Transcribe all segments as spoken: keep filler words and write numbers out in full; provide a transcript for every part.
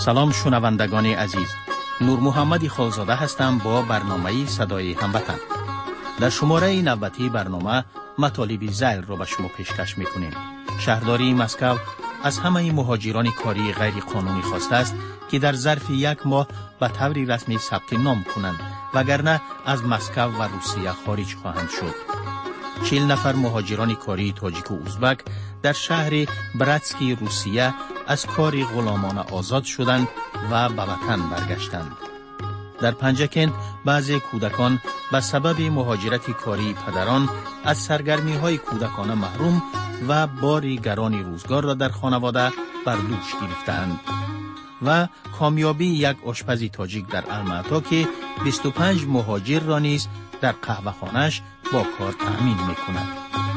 سلام شنوندگان عزیز، نور محمد خالزاده هستم با برنامه صدای هموطن. در شماره نوبتی برنامه مطالب ذیل را به شما پیشکش میکنیم. شهرداری مسکو از همه مهاجران کاری غیر قانونی خواسته است که در ظرف یک ماه به طور رسمی ثبت نام کنند وگرنه از مسکو و روسیه خارج خواهند شد. چهل نفر مهاجران کاری تاجیک و ازبک در شهر براتسکی روسیه از کار غلامانه آزاد شدند و به وطن برگشتند. در پنجکند بعضی کودکان به سبب مهاجرت کاری پدران از سرگرمی های کودکانه محروم و باری گران روزگار را در خانواده بر دوش گرفتند. و کامیابی یک آشپز تاجیک در الماتا که بیست و پنج مهاجر را نیز در قهوه خانه‌اش با کار تأمین می‌کند.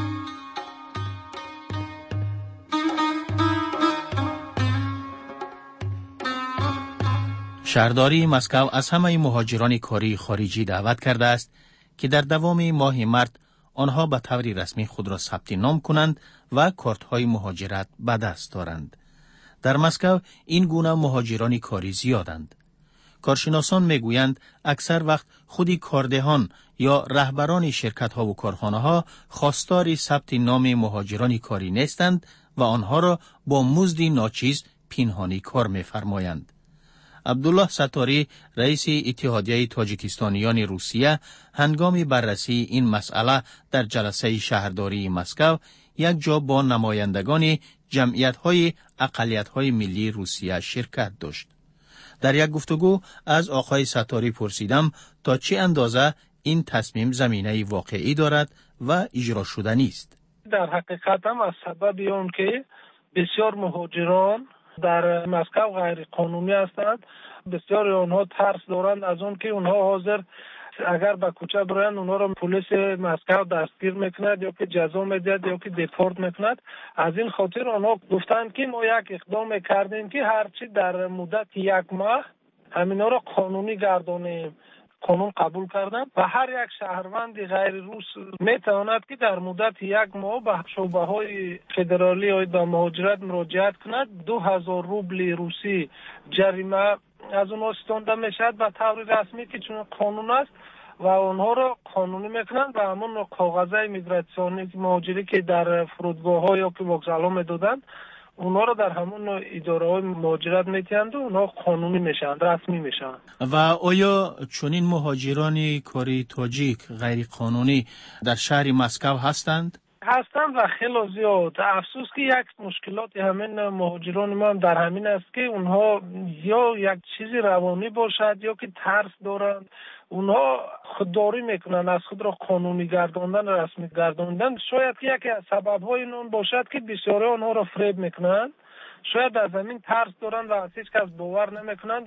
شهرداری مسکو از همه مهاجران کاری خارجی دعوت کرده است که در دوام ماه مارس آنها به طور رسمی خود را ثبت نام کنند و کارت‌های مهاجرت به دست دارند. در مسکو این گونه مهاجران کاری زیادند. کارشناسان میگویند اکثر وقت خودی کاردهان یا رهبران شرکت‌ها و کارخانه‌ها خواستار ثبت نام مهاجران کاری نیستند و آنها را با مزد ناچیز پنهانی کار می‌فرمایند. عبدالله ستاری، رئیس اتحادیه تاجیکستانیان روسیه، هنگام بررسی این مسئله در جلسه شهرداری مسکو یک جا با نمایندگان جمعیت‌های اقلیت‌های ملی روسیه شرکت داشت. در یک گفتگو از آقای ستاری پرسیدم تا چه اندازه این تصمیم زمینه واقعی دارد و اجرا شدنی است. در حقیقت هم از سبب اون که بسیار مهاجران در مسکو غیر قانونی هستند، بسیار آنها ترس دارند از اون که اونها حاضر اگر به کوچه برن اونها را پلیس مسکو دستگیر میکند یا که جزا میدهد یا که دیپورت میکند. از این خاطر آنها گفتند که ما یک اقدام کردیم که هرچی در مدت یک ماه همینا را قانونی گردانیم. قانون قبول کردن و هر یک شهروند غیر روس میتواند که در مدت یک ماه به شعبه های فدرالی و به مهاجرت مراجعت کند. دو هزار روبل روسی جریمه از اونها ستانده میشد به طور رسمی که چون قانون است و اونها را قانونی میکنند و همون کاغذهای میگراسیونی مهاجری که در فرودگاه ها یا که وکزال ها میدادند اونها را در همون اداره های مهاجرت میتیند و اونها قانونی میشن، رسمی میشن. و آیا چنین مهاجران کاری تاجیک غیر قانونی در شهر مسکو هستند؟ هستند و خیلی زیاد. افسوس که یک مشکلات همین مهاجران ما هم در همین است که اونها یا یک چیزی روانی باشد یا که ترس دارند. اونها خودداری میکنن از خود را قانونی گرداندن، رسمی گرداندن. شاید که یکی از سبب‌های اون باشد که بسیاری اونها را فریب میکنن. شاید از همین ترس دارن و از هیچ کس باور نمیکنن.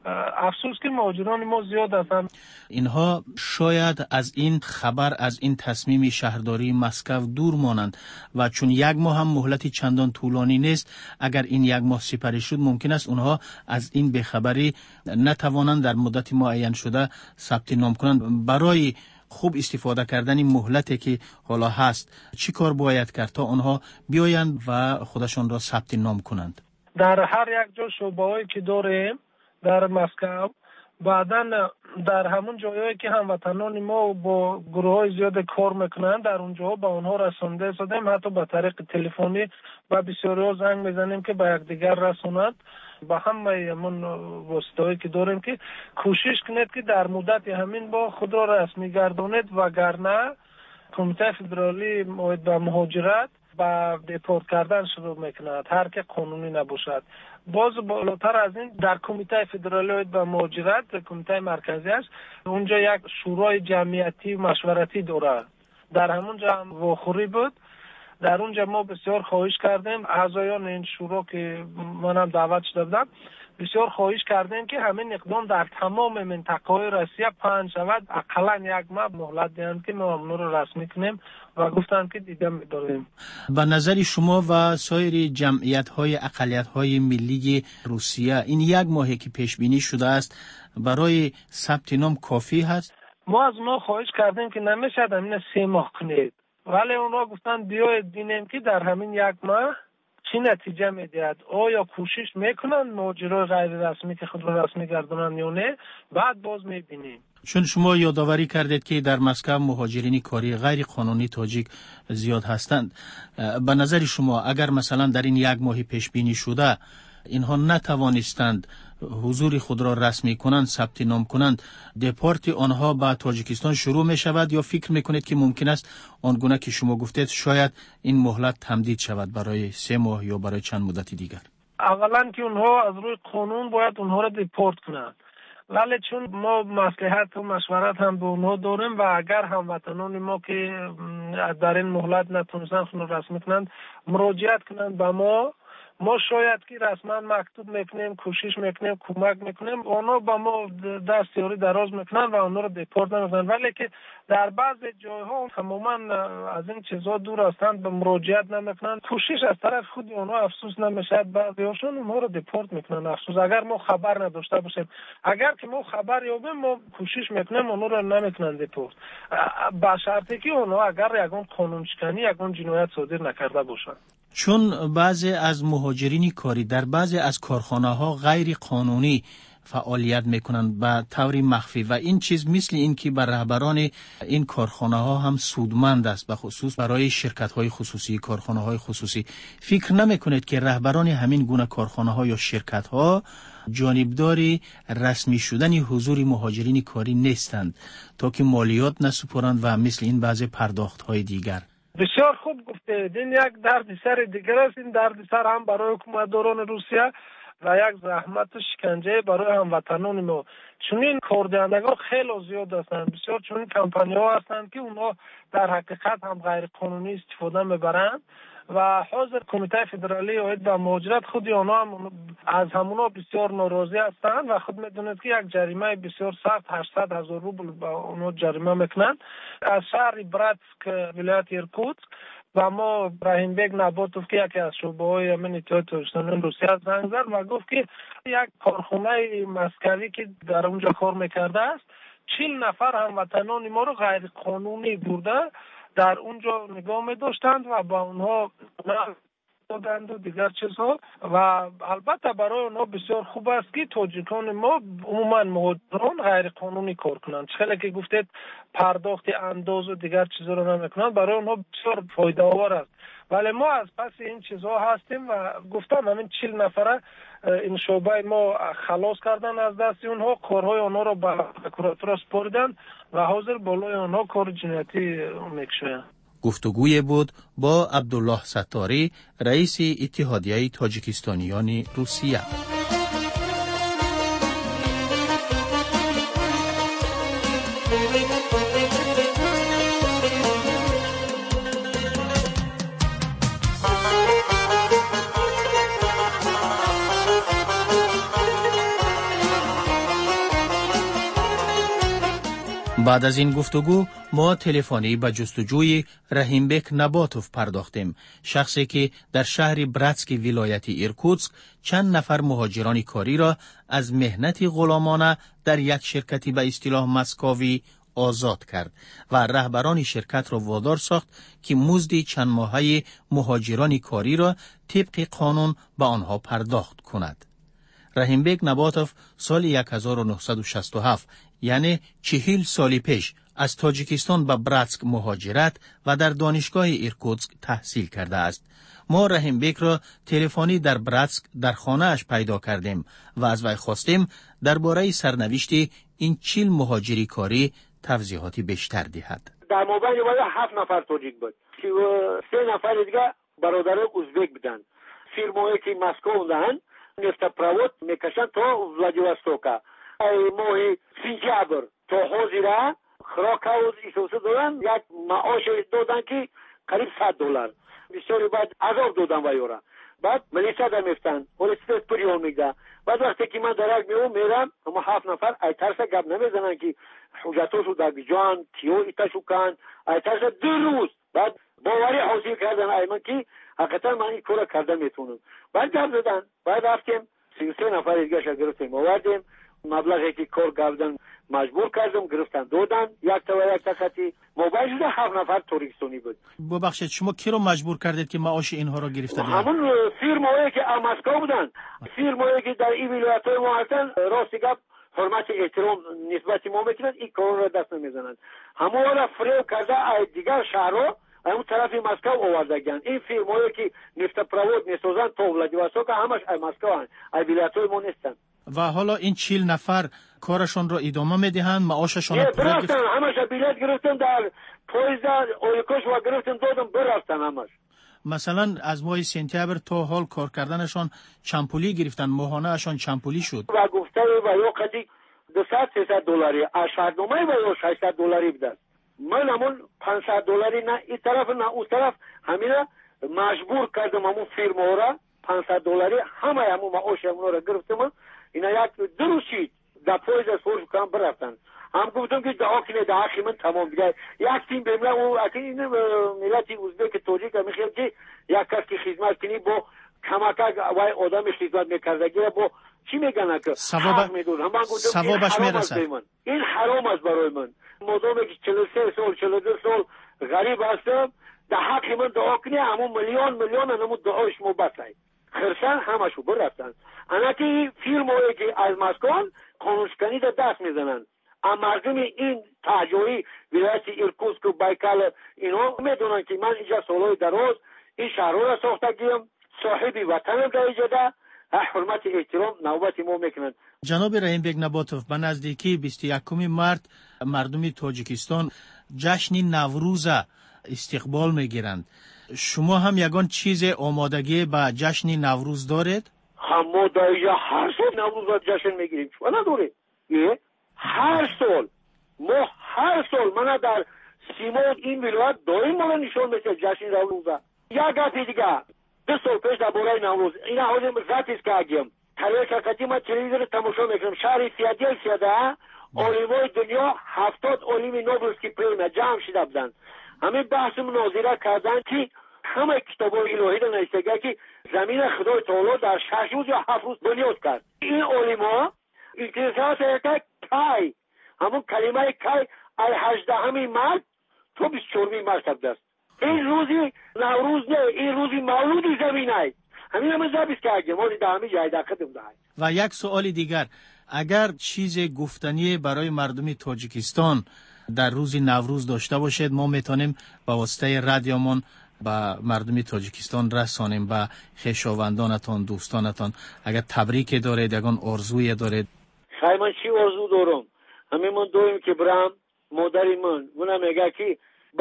افسوس که مهاجران ما زیاد هستند. اینها شاید از این خبر، از این تصمیم شهرداری مسکو دور مانند و چون یک ماه هم مهلت چندان طولانی نیست، اگر این یک ماه سپری شد ممکن است اونها از این بخبری نتوانند در مدت معین شده ثبت نام کنند. برای خوب استفاده کردن این مهلتی که حالا هست چی کار باید کرد تا آنها بیایند و خودشان را ثبت نام کنند؟ در هر یک جا شعبه‌ای که داریم در مسکو، بعداً در همون جایایی که هموطنان ما با گروه‌های زیاد کار میکنند در اونجا با اونها رسانده شدیم، حتی به طریق تلفنی و بسیاری زنگ میزنیم که به یکدیگر رسونند. با همه همون واسطه‌ای که داریم که کوشش کنید که در مدت همین با خود را رسمی گردانید وگرنه کمیته فدرالی به مهاجرت با دیپورت کردن شروع میکند هر که قانونی نباشد. باز بالاتر از این در کمیته فدرالی به مهاجرت، کمیته مرکزی است، اونجا یک شورای جمعیتی مشورتی داره. در همونجا هم واخوری بود. در اونجا ما بسیار خواهش کردیم اعضایان این شورا که منم دعوت شده بودم، بسیار خواهش کردیم که همین اقدام در تمام منطقه‌های روسیه پنج شود. اقلا یک ماه مهلت دهند که ما اون رو رسمی کنیم و گفتن که دیگه می‌داریم. به نظر شما و سایر جمعیت‌های اقلیت‌های ملی روسیه این یک ماهی که پیش بینی شده است برای ثبت نام کافی هست؟ ما از اونها خواهش کردیم که نمیشه همین سه ماه کنید، ولی اونها گفتن بیاید ببینیم که در همین یک ماه چی نتیجه میدهد؟ آیا کوشش میکنند مهاجرای غیر رسمی که خود را رسمی گردانند یا نه؟ بعد باز میبینیم. چون شما یادآوری کردید که در مسکو مهاجرین کاری غیر قانونی تاجیک زیاد هستند، به نظر شما اگر مثلا در این یک ماه پیش بینی شده اینها نتوانستند حضور خود را رسمی کنند، ثبت نام کنند، دپورت آنها به تاجیکستان شروع می شود، یا فکر میکنید که ممکن است آنگونه که شما گفتید شاید این مهلت تمدید شود برای سه ماه یا برای چند مدت دیگر؟ اولا که اونها از روی قانون باید اونها را دپورت کنند، ولی چون ما مصلحت و مشورت هم به اونها داریم و اگر هموطنان ما که در این مهلت نتونستن خود رسمی کنند مراجعت کنند به ما، ما شاید که رسما مکتوب میکنیم، کوشش میکنیم، کمک میکنیم، اونا با ما دست یاری دراز میکنن و اونا رو دپورت نمیکنن. ولی که در بعضی جایها تماما از این چیزا دور هستند، به مراجعت نمیکنن، کوشش از طرف خود اونا افسوس نمیشه، بعضیاشون اونها رو دپورت میکنن افسوس اگر ما خبر نداشته باشیم. اگر که ما خبر یابیم ما کوشش میکنیم اونا رو نمیکنن دپورت، با شرطی که اونا اگر یگان قانون شکنی، یگان جنایت صادر نکرده باشن. چون بعضی از مهاجرین کاری در بعضی از کارخانه ها غیر قانونی فعالیت میکنند به طور مخفی و این چیز مثل این که بر رهبران این کارخانه ها هم سودمند است، به خصوص برای شرکت های خصوصی، کارخانه های خصوصی. فکر نمیکنید که رهبران همین گونه کارخانه ها یا شرکت ها جانبداری رسمی شدن حضور مهاجرین کاری نیستند تا که مالیات نسپارند و مثل این بعضی پرداخت های دیگر؟ بسیار خوب گفته. این یک دردسر دیگر است. این دردسر هم برای حکومتداران روسیه و یک زحمت و شکنجه برای هموطنان ما. چون این کاردهندگان خیلی زیاد هستند، بسیار چون این کمپانی ها هستند که اونها در حقیقت هم غیر قانونی استفاده میبرند و حاضر کمیته فدرالی اوید و مهاجرت خودی آنها هم از همونا بسیار ناراضی هستند و خود میدونید که یک جریمه بسیار سخت هشتصد هزار روبل با اونها جریمه میکنند. از شهر براتسک ولایت ایرکوتسک و ما رحیم بیگ نباتوف که یکی از شعبه های امن اتحاد تاجیکستان روسیه زنگ زد و گفت که یک کارخانه مسکوی که در اونجا کار میکرده است چهل نفر هموطنان ما رو غیر قانونی برده در اونجا نگاه می داشتند و با اونها دادند و دیگر چیزها. و البته برای اونها بسیار خوب است که تاجیکان ما عموما مهاجران غیر قانونی کار کنند، چخیلی که گفتید پرداخت انداز و دیگر چیزا رو نمیکنند، برای اونها بسیار فایده آور است. ولی ما از پس این چیزها هستیم و گفتم همین چهل نفره این شعبه ما خلاص کردن از دست اونها، کارهای اونها رو به پروکراتور سپردن و حاضر بالای اونها کار جنایتی میکشن. گفتگوی بود با عبدالله ستاری، رئیس اتحادیه تاجیکستانیان روسیه. بعد از این گفتگو ما تلفنی به جستجوی رحیم بیگ نباتوف پرداختیم، شخصی که در شهر براتسک ولایت ایرکوتسک چند نفر مهاجران کاری را از مهنت غلامانه در یک شرکتی به اصطلاح مسکوی آزاد کرد و رهبران شرکت را وادار ساخت که مزد چند ماهه مهاجران کاری را طبق قانون به آنها پرداخت کند. رحیم بیگ نباتوف سال هزار و نهصد و شصت و هفت یعنی چهل سال پیش از تاجیکستان به براتسک مهاجرت و در دانشگاه ایرکوتسک تحصیل کرده است. ما رحیم بیگ را تلفنی در براتسک در خانه اش پیدا کردیم و از وی خواستیم درباره سرنوشت این چهل مهاجری کاری توضیحاتی بیشتر دهد. در مابین ما هفت نفر تاجیک بود، سه نفر دیگه برادر ازبک بودن. فیرمایی که مسکو بودن نفتپروود میکشن تا ولادیوستوکا. ماه سپتامبر تا حاضره خراکاوز ایسوسو دادن، یک معاش دادن که قریب صد دلار. بسیاری بعد عذاب دادن ویورا. بعد ملیسا دا میفتن، پلیس پریون میگه. بعد وقتی که من درک میوم میرم، اما هفت نفر ای ترسا گپ نمیزنن که حجتاشو در بیجان تیو ایتاشو کن، ای ترسا دو روز. بعد باوری حاصل کردن ای من که حقیقتا من این کارا کرده میتونم. بعد گپ زدن. بعد رفتیم سی و سه نفر دیگه شگرفتیم آوردیم. مبلغی که کار کردن مجبور کردم گرفتن دادن یک تا و یک تا خطی موبایل شده هفت نفر تاجیکستانی بود. ببخشید شما کی رو مجبور کردید که معاش اینها رو گرفته بودن؟ همون فیرمایی که مسکو بودن، فیرمایی که در این ولایت‌های ما هستن، راستی گپ حرمت احترام نسبت ما میکنن، این کار رو دست نمیزنن. همون را فریب کرده از دیگر شهرها اون طرف مسکو آوردگان. این فیرمایی که نفت پروود میسازن تو ولادیواستوک همش از مسکو هستند، از ولایت‌های ما نیستن. و حالا این چهل نفر کارشون رو ادامه میدهند، معاششون رو برفتن، همش بلیط گرفتن در پویزد اویکوش و گرفتن دادم برفتن همش. مثلا از ماه سپتامبر تا حال کار کردنشان چمپولی گرفتن، ماهانه اشان چمپولی شد و گفته و یا قدی دویست سیصد دلاری از شهردنامه و یا ششصد دلاری بده. من همون پانصد دلاری نه این طرف نه اون طرف همینا مجبور کردم همون فیرما را پانصد دلاری همه همون معاش همون را گرفتم. اینا یک دروشید در پویز سورش کام برفتن. هم گفتم که دعا کنه دعا که من تمام دیگه یک تیم بملا و اصلا این ملتی ازبک تاجیک میخواد که یک کس که خدمت کنی با کمک وای آدم خدمت میکردگی با چی میگن که ثواب ثوابش میرسه. این حرام است برای من. مادامی که چهل و سه سال چهل و دو سال غریب هستم در حق من دعا کنی همون میلیون میلیون همون دعای شما بسای خرسان همشو برفتن. انا که فیلم هایی که از مسکون قانونشکنی در دست میزنن. اما مردم این تاجوری ولایت ایرکوتسک و بایکال اینا میدونن که من اینجا سالهای دراز این شهرها را ساختگیم، صاحبی وطنم در اینجا ده، حرمت احترام نوبت ما میکنن. جناب رحیم بیگ نباتوف، به نزدیکی بیست و یکم مارت مردم تاجیکستان جشن نوروز استقبال میگیرند. شما هم یگان چیز آمادگی به جشن نوروز دارید؟ ما در اینجا هر سال نوروز جشن میگیریم. چون نداره؟ یه هر سال ما هر سال من در سیما این ولایت دائم ما نشون میشه جشن نوروز. یک گپ دیگه دو سال پیش در باره نوروز اینا حاضر ذاتی است که اگیم تلاش کردیم ما تلویزیون تماشا میکنیم. شهر سیادیل سیاده عالمای دنیا هفتاد عالم نوبلسکی پریم جمع شده بودن. همین بحث مناظره کردن که همه کتابای الهی در نوشته که زمین خدای تعالی در شش روز یا هفت روز بنیاد کرد. این علما اقتصاد که کی همون کلمه کی ای هجدهمی مرد تو بیست و چهارمی مرتب است. این روزی نوروز نه، این روزی مولود زمین است. همین هم زبیست که اگه ما در همین جای دقیقه دم دهیم. و یک سوال دیگر، اگر چیز گفتنی برای مردم تاجیکستان در روز نوروز داشته باشید ما میتونیم با واسطه رادیومون با مردم تاجیکستان رسانیم. با خویشاوندانتان دوستانتان اگر تبریک دارید یگان آرزوی دارید؟ خیلی من چی آرزو دارم؟ همین من دویم که برم مادری من اونم میگه که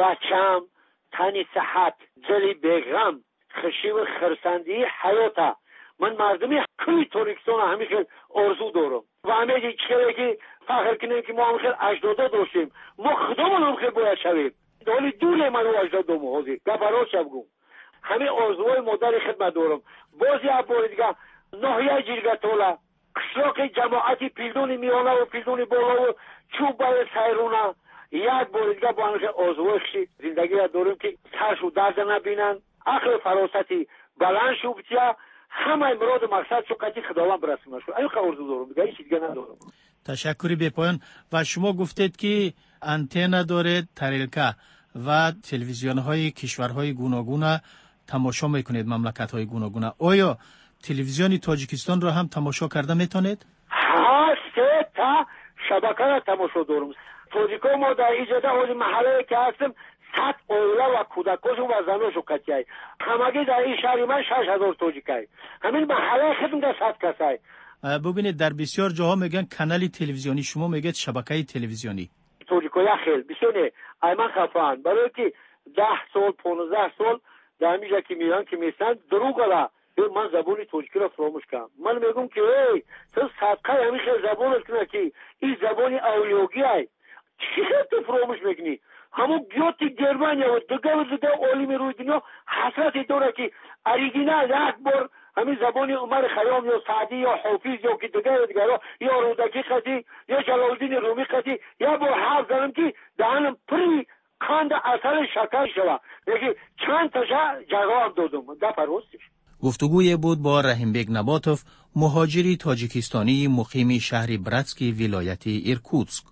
بچم تنی صحت جلی بغم خشی و خرسندی حیاته. من مردمی کلی تاجیکستان همین خیلی آرزو دارم و همه چیزی که فخر کنیم که ما هم خیلی اجدادا داشتیم. ما خودمون هم خیلی باید شویم. ولی دوله من و اجداد موازی گبرا شبگم همین آرزوهای مادر خدمت دارم. بازی عباری دیگه ناحیه جیرگتولا قشلاق جماعتی پیلدونی میانه و پیلدونی بالا و چوب باید سیرونه یک بار دیگه با همه آرزوهای خشی زندگی را دارم که سرش و درد نبینن، عقل فراستی بلند شو بچه همه مراد مقصد شو قطعی خداوند برسونه شو. این آرزو دارم دیگه، هیچ دیگه ندارم. تشکری به پایان. و شما گفتید که انتن دارید تریلکا و تلویزیون های کشورهای گوناگون تماشا میکنید، مملکت های گوناگون. آیا تلویزیون تاجیکستان را هم تماشا کرده میتونید؟ ها سه تا شبکه را تماشا دارم. تاجیکا ما در ایجاده حالی محله که هستم صد اوله و کودکاشو و زناشو کتیای همگی در این شهری من شش هزار تاجیکای همین محله خدم در صد کسای. ببینید در بسیار جاها میگن کانال تلویزیونی، شما میگید شبکه تلویزیونی. تاجیکای خیلی بسیاره ای من خفان برای که ده سال پانزده سال در همیشه که میرن که میستن دروغ را من زبانی تاجیکی را فراموش کنم. من میگم که ای تو صدقه همیشه زبانت کنه که این زبانی اولیوگی ای چی تو فراموش میکنی؟ همون بیوتی گرمانیا و دیگه و دیگه عالم روی دنیا حسرت داره که اریگینال یک بار همین زبانی عمر خیام یا سعدی یا حافظ یا که دیگه دیگه یا رودکی خطی یا جلالدین رومی خطی یا با حرف زنم که دهنم پری کاند اثر شکر شوه یکی چند تاشا جواب دادم ده پروستش. گفتگوی بود با رحیم بیگ نباتوف، مهاجری تاجیکستانی مقیم شهر براتسکی ولایت ایرکوتسک.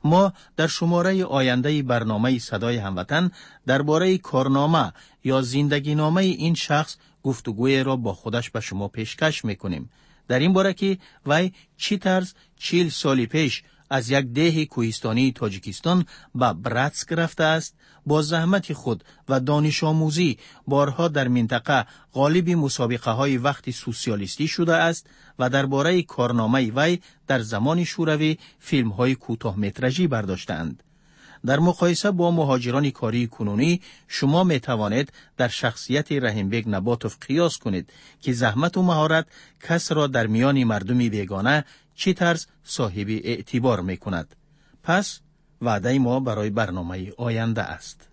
ما در شماره آینده برنامه صدای هموطن درباره کارنامه یا زندگی نامه این شخص گفتگوی را با خودش به شما پیشکش میکنیم. در این باره که وی چی طرز چیل سالی پیش از یک ده کوهستانی تاجیکستان به براتسک رفته است، با زحمت خود و دانش آموزی بارها در منطقه غالب مسابقه های وقت سوسیالیستی شده است و درباره کارنامه وی در زمان شوروی فیلم های کوتاه مترژی برداشتند. در مقایسه با مهاجران کاری کنونی شما می توانید در شخصیت رحیمبگ نباتوف قیاس کنید که زحمت و مهارت کس را در میان مردمی بیگانه چی طرز صاحب اعتبار می کند. پس وعده ما برای برنامه آینده است.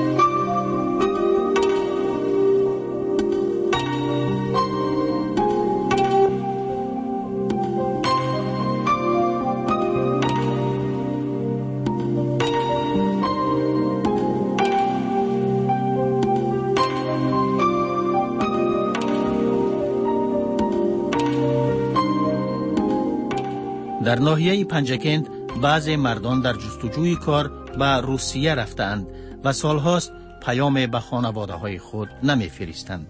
در ناحیه پنجکند بعضی مردان در جستجوی کار به روسیه رفتند و سالهاست پیام به خانواده های خود نمی فرستند.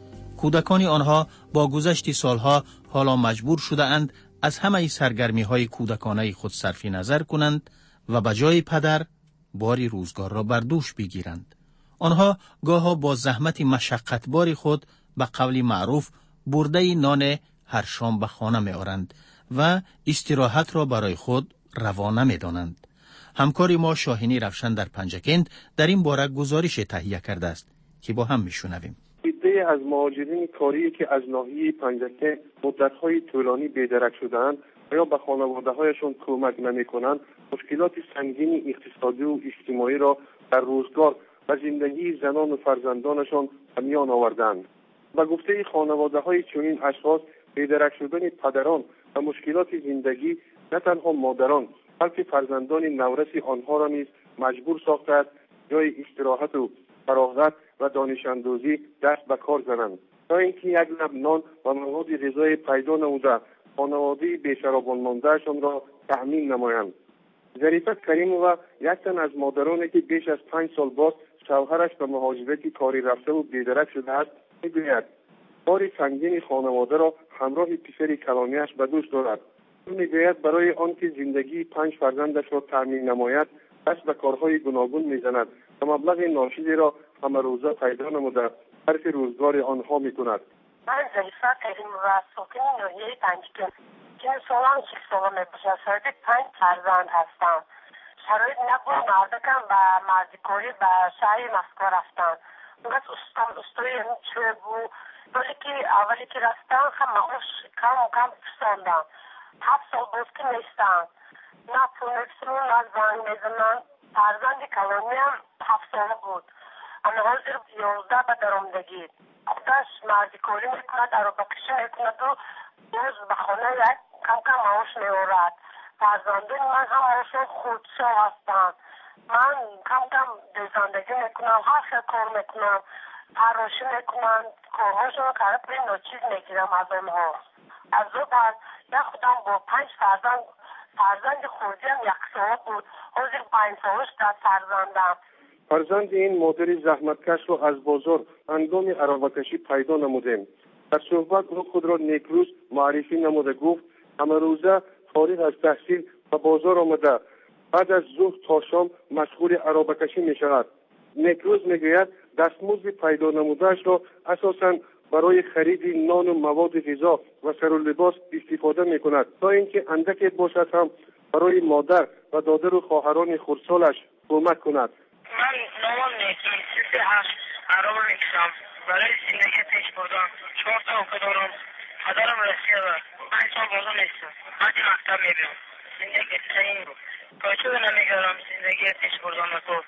کودکان آنها با گذشت سالها حالا مجبور شده اند از همه سرگرمی های کودکانه خود صرف نظر کنند و به جای پدر باری روزگار را بر دوش بگیرند. آنها گاها با زحمت مشقتبار خود به قول معروف برده نان هر شام به خانه می آرند و استراحت را برای خود روا نمی دانند. همکاری ما شاهینی رفشن در پنجکند در این باره گزارش تهیه کرده است که با هم میشنویم. عده از مهاجرین کاری که از ناحیه پنجکند مدت‌های طولانی بی‌درک شده‌اند و یا به خانواده‌هایشان کمک نمی‌کنند، مشکلات سنگین اقتصادی و اجتماعی را در روزگار و زندگی زنان و فرزندانشان به میان آوردند. به گفته خانواده‌های چنین اشخاص، بی‌درک شدن پدران و مشکلات زندگی نه تنها مادران بلکه فرزندان نورس آنها را نیز مجبور ساخته است جای استراحت و فراغت و دانش اندوزی دست به کار زنند تا اینکه یک لب نان و مواد غذایی پیدا نموده خانواده بیشرابان ماندهشان را تأمین نمایند. ظریفه کریمова یک تن از مادرانی که بیش از پنج سال باز شوهرش به مهاجرت کاری رفته و بی‌درک شده است میگوید بار سنگین خانواده را همراه پسر کلامیش به دوش دارد. او میگوید برای آنکه زندگی پنج فرزندش را تأمین نماید دست به کارهای گوناگون میزند و مبلغ ناشیدی را همه روزه پیدا نموده صرف روزگار آنها میکند. من ظریفه کریمova ساکن ناحیه پنجکند که سالان شش ساله میباشد. صاحب پنج فرزند هستم. شرایط نبود مردکم و مردکاری به شهر مسکو رفتن. اونگاه استان استوی چه بود ولی که اولی که رفتن هم معاش کم کم پساندن. هفت سال بود که نیستن. نه پول نفسون نه زنگ میزنن. فرزند کلامی هم هفت ساله بود. اما حاضر یازده به درآمدگی. خودش مردکاری میکند، عربکشی میکند و روز به خانه یک کم کم معاش میارد. فرزندان من هم معاشون خودشا هستند. من کم کم زندگی میکنم، هر خیلی کار میکنم، فراشی میکنم، کارهاشون رو کرده پلی ناچیز میگیرم از اونها. از دو بعد یک خودم با پنج فرزند فرزند خودی هم یک ساله بود. حاضر پنج سالش در فرزندم. فرزند این مادر زحمتکش را از بازار هنگام عربکشی پیدا نمودیم. در صحبت او خود را نیکروز معرفی نموده گفت همه روزه فارغ از تحصیل و بازار آمده بعد از ظهر تا شام مشغول عربکشی می شود. نیکروز می گوید دستمزد پیدا نمودهش را اساساً برای خرید نان و مواد غذا و سر و لباس استفاده می کند تا اینکه اندکی باشد هم برای مادر و دادر و خواهران خردسالش کمک کند. من مامان نیستم، سیسی هشت عرب میکشم برای زندگی پیش بردم. چهار تا اونکه دارم، پدرم رسیه و پنج سال بازم نیستم. بعدی مکتب میبینم زندگی تایی رو پایچه به نمیگرم زندگی پیش بردم نکن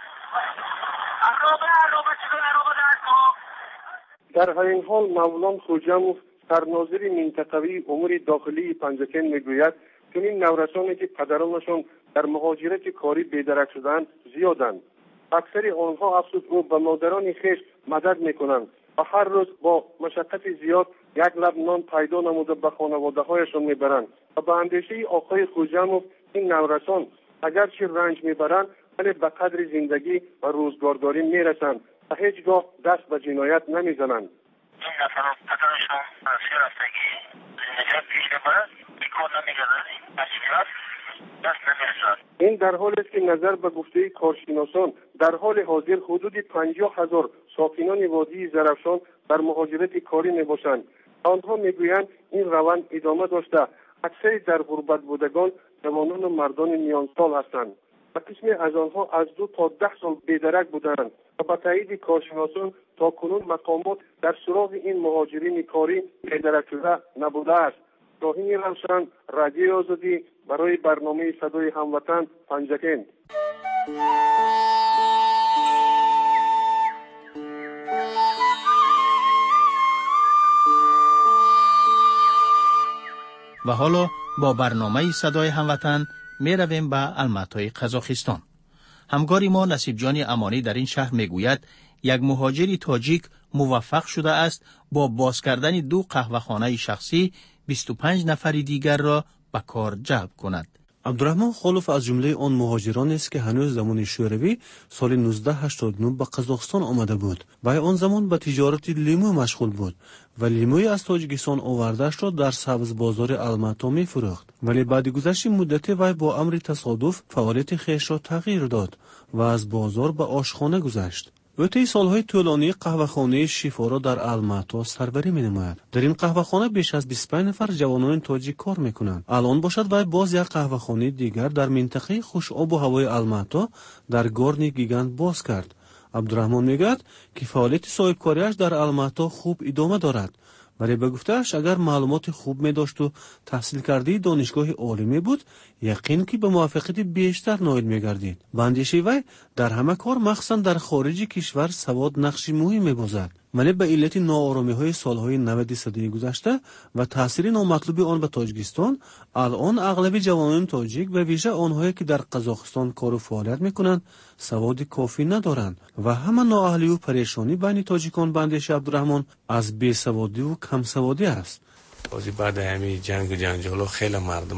عربه عربه چکل عربه در در این حال مولان خوجموف سرناظر منطقوی امور داخلی پنجکند میگوید چنین نورسانی که پدرانشان در مهاجرت کاری بی‌درک شدند زیادند. اکثر آنها افسوس رو به مادران خویش مدد میکنند و هر روز با مشقت زیاد یک لب نان پیدا نموده به خانواده هایشان میبرند و به اندیشه آقای خوجموف این نورسان اگرچه رنج میبرند ولی به قدر زندگی و روزگارداری میرسند و هیچگاه دست به جنایت نمیزنند. این نفرات پدرشون سه رفتگی نجات پیش نبرد بیکار نمیگردن مسئولیت دست نمیرسند. این در حالی است که نظر به گفته کارشناسان در حال حاضر حدود پنجاه هزار ساکنان وادی زرافشان در مهاجرت کاری میباشند. آنها میگویند این روند ادامه داشته اکثر در غربت بودگان جوانان و مردان میان سال هستند و قسمی از آنها از دو تا ده سال بیدرک بودند و به تایید کارشناسان تا کنون مقامات در سراغ این مهاجرین کاری بیدرک شده نبوده است. شاهین روشن، رادیو آزادی، برای برنامه صدای هموطن، پنجکین. و حالا با برنامه صدای هموطن می رویم به الماتای قزاقستان. همکاری ما نصیب جان امانی در این شهر می گوید یک مهاجری تاجیک موفق شده است با باز کردن دو قهوه‌خانه شخصی بیست و پنج نفر دیگر را به کار جلب کند. عبدالرحمن خالوف از جمله آن مهاجران است که هنوز زمان شوروی سال نوزده هشتاد و نه به قزاقستان آمده بود. و آن زمان به تجارت لیمو مشغول بود و لیموی از تاجیکستان آورده‌اش را در سبز بازار الماتا می‌فروخت. ولی بعد گذشت مدتی وی با امر تصادف فعالیت خویش را تغییر داد و از بازار به آشخانه گذشت. اوتی سالهای طولانی قهوه‌خانه شیفا را در الماتا سروری می‌نماید. در این قهوه‌خانه بیش از بیست و پنج نفر جوانان تاجیک کار می‌کنند. الان باشد وی باز یک قهوه‌خانه دیگر در منطقه خوش آب و هوای الماتا در گورنی گیگانت باز کرد. عبدالرحمن میگوید که فعالیت صاحبکاریش در الماتا خوب ادامه دارد. ولی به گفته‌اش اگر معلومات خوب می داشت و تحصیل کرده دانشگاه عالی می بود یقین که به موفقیت بیشتر نائل می گردید. به اندیشه وی در همه کار مخصوصا در خارج کشور سواد نقشی مهم می بازد. ولی به علت ناآرامی های سالهای نود صده گذشته و تاثیر نامطلوب آن به تاجیکستان الان اغلب جوانان تاجیک و ویژه آنهایی که در قزاقستان کار و فعالیت میکنند سواد کافی ندارند و همه نااهلی و پریشانی بین تاجیکان به اندیشه عبدالرحمن از بیسوادی و کم سوادی است. بازی بعد همین جنگ و جنجال خیلی مردم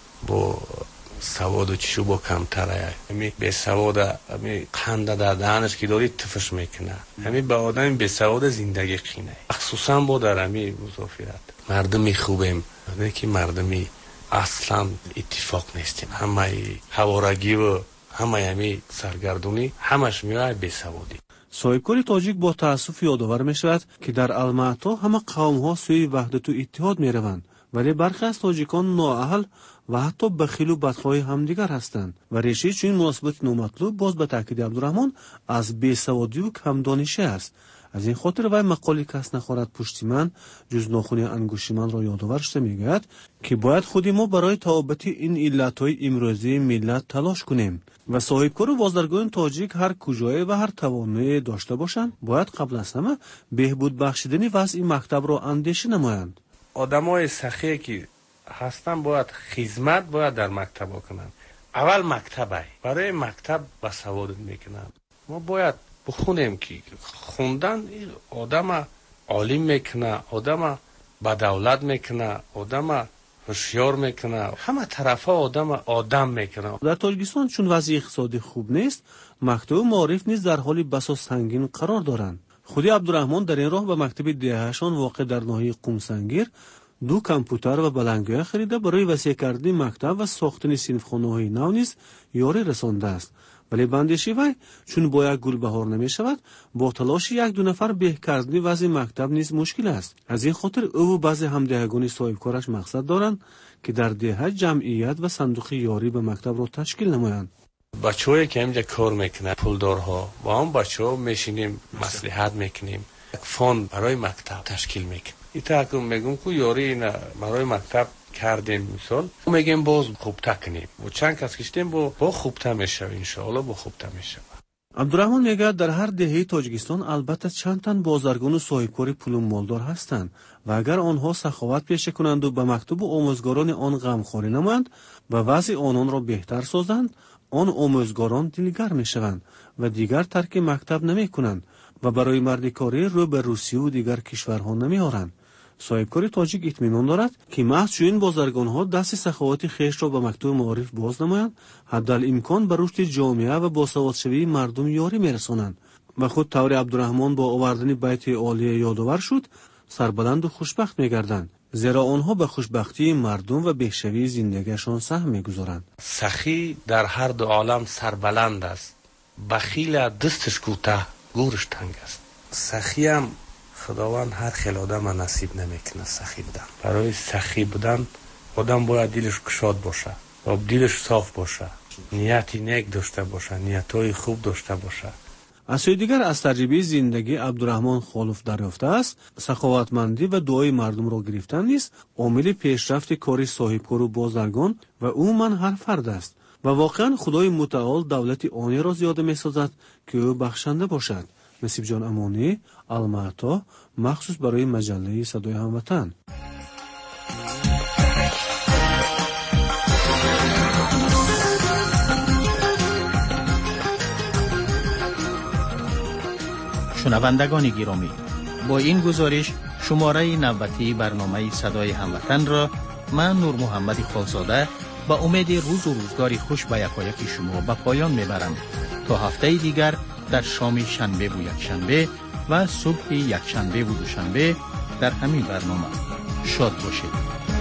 با سواد و چشو با کمتره همین به سواد همین قنده در دهنش که داری تفش میکنه همین به آدم به سواد زندگی خینه خصوصا با در همین مسافرت مردمی خوبیم نه که مردمی اصلا اتفاق نیستیم همه هوارگی و همه همین سرگردونی همش میاد به سوادی. صاحبکار تاجیک با تأسف یادآور میشود که در الماتا همه قوم ها سوی وحدت و اتحاد میروند ولی برخی از تاجیکان نااهل و حتی بخیل و بدخواه همدیگر هستند و ریشه چنین مناسبت نامطلوب باز به تاکید عبدالرحمن از بیسوادی و کم دانشی است. از این خاطر وی مقالی کس نخورد پشت من جز ناخن انگشت من را یادآور شده میگوید که باید خودی ما برای تعابت این علتهای امروزی ملت تلاش کنیم و صاحبکار و بازرگان تاجیک هر کجای و هر توانایی داشته باشند باید قبل از همه بهبود بخشیدن وضع مکتب را اندیشه نمایند. آدمای سخی که هستن باید خدمت باید در مکتب کنن. اول مکتبه برای مکتب با سواد میکنن. ما باید بخونیم که خوندن آدم عالم میکنه، آدم با دولت میکنه، آدم هوشیار میکنه، همه طرفا آدم آدم میکنه. در تاجیکستان چون وضع اقتصادی خوب نیست مکتب معارف نیز در حال بساط سنگین قرار دارند. خودی عبدالرحمن در این راه به مکتب دههشان واقع در ناحیه قم سنگیر دو کامپیوتر و بلنگوی خریده برای وسیع کردن مکتب و ساختن صنفخانه‌های نو نیز یاری رسانده است. ولی بندشی وی چون با یک گل بهار نمی شود با تلاش یک دو نفر به کردن وضع مکتب نیز مشکل است. از این خاطر او و بعضی همدهگان صاحبکارش مقصد دارند که در دهه جمعیت و صندوق یاری به مکتب را تشکیل نمایند. بچه‌ای که اینجا کار میکنه پولدارها با هم بچه‌ها میشینیم مصلحت میکنیم فاند برای مکتب تشکیل میکنیم. ایتا میگم که یاری اینا برای مکتب کردیم مثال میگیم باز خوبتر کنیم و چند کس کشتیم با با خوبتر میشه ان شاء الله با خوبتر میشه. عبدالرحمن میگه در هر دهه تاجیکستان البته چند تن بازرگان و صاحبکار پول مالدار هستند و اگر آنها سخاوت پیشه کنند و به مکتب و آموزگاران آن غمخواری نمایند و وضع آنان را بهتر سازند آن آموزگاران دلگرم میشوند و دیگر ترک مکتب نمی کنند و برای مردکاری رو به روسیه و دیگر کشورها نمی آرند. صاحبکار تاجیک اطمینان دارد که محض چنین بازرگان‌ها دست سخاوت خویش را به مکتوب معارف باز نمایند، حدالامکان به رشد جامعه و باسوادشوی مردم یاری می‌رسانند. و خود طور عبدالرحمن با آوردن بیت عالیه یادآور شد، سربلند و خوشبخت می‌گردند، زیرا آنها به خوشبختی مردم و بهشوی زندگیشان سهم می‌گذارند. سخی در هر دو عالم سربلند است، بخیل دستش کوتاه گورش تنگ است. سخی هم خداوند هر خیل آدم نصیب نمیکنه سخی بودن. برای سخی بودن آدم باید دلش گشاد باشه و دلش صاف باشه، نیتی نیک داشته باشه، نیتای خوب داشته باشه. از سوی دیگر از تجربه زندگی عبدالرحمن خالف دریافته است سخاوتمندی و دعای مردم را گرفتن نیست عامل پیشرفت کار صاحبکار و بازرگان و عموما هر فرد است و واقعا خدای متعال دولت آنی را زیاده می سازد که او بخشنده باشد. نصیب جان امانی، المعطا، مخصوص برای مجله صدای هموطن. شنوندگان گرامی، با این گزارش شماره نوبتی برنامه صدای هموطن را من نور محمد خالزاده با امید روز و روزگاری خوش به یکایک شما به پایان میبرم تا هفته دیگر در شام شنبه و یکشنبه و صبح یکشنبه و دوشنبه در همین برنامه. شاد باشید.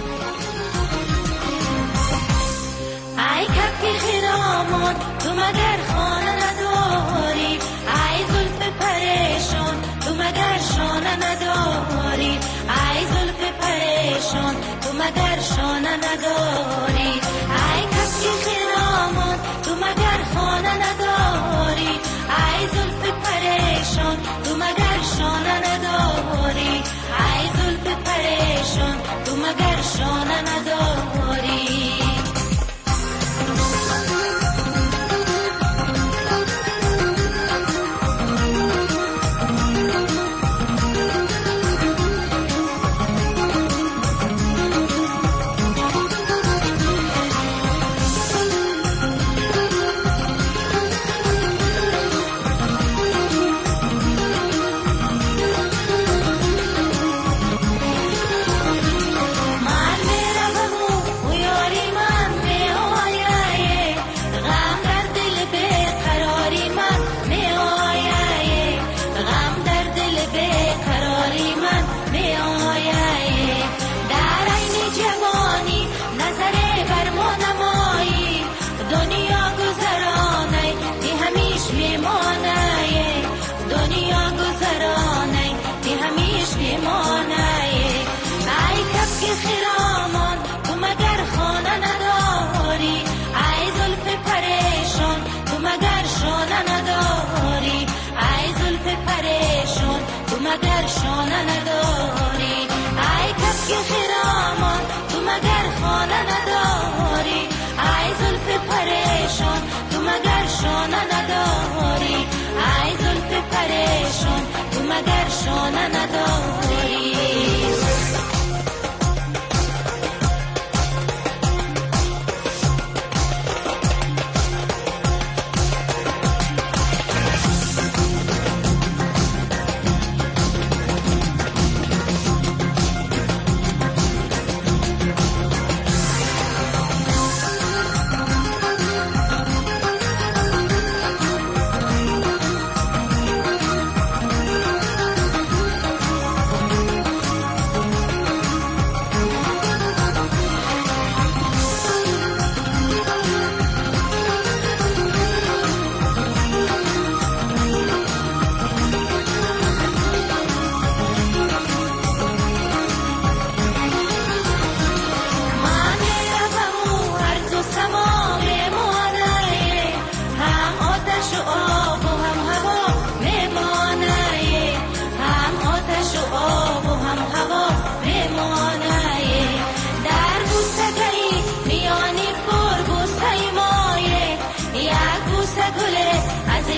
ای کفی خرامان تو مگر خانه نداری، ای زلف پریشان تو مگر شانه نداری، ای زلف پریشان تو مگر شانه نداری، ای کفی خرامان تو مگر خانه نداری، ای زلف پریشان تو مگر شانه نداری، ای زلف پریشان تو مگر شانه نداری. مگر شانه نداری، ای کفی خرامان تو مگر خانه نداری، ای زلف پریشان تو مگر شانه نداری، ای زلف پریشان تو مگر شانه نداری.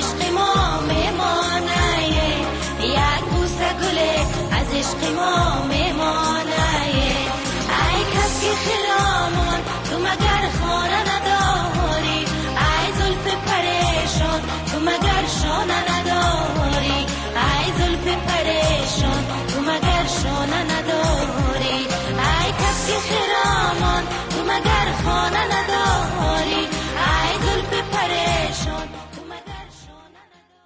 عشق ما